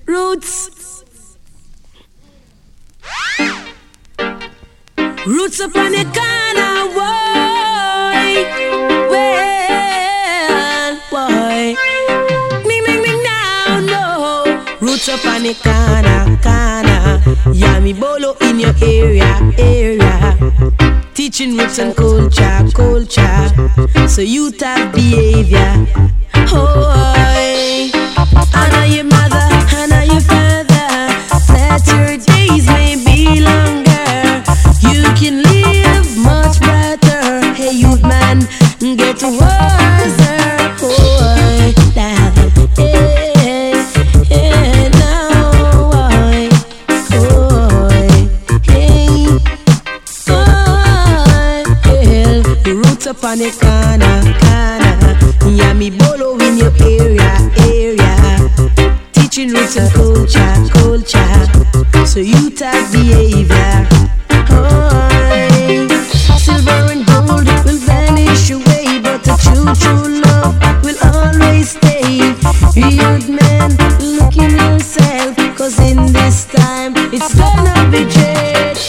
Roots. Roots up on the corner, boy. Well, boy. Me now, no. Roots up on the corner. Yeah, me bolo in your area. Teaching roots and culture. So you have behavior. Oh, honor your mother, honor your father. Let your days may be longer. You can live much better. Hey, youth man, get wiser. Oh, hey, now, the roots up on the corner. Yeah, me bolo in your area. Teaching roots and culture. So you have behavior. Silver and gold will vanish away, but the true love will always stay. Youth man, look in yourself, cause in this time it's gonna be changed.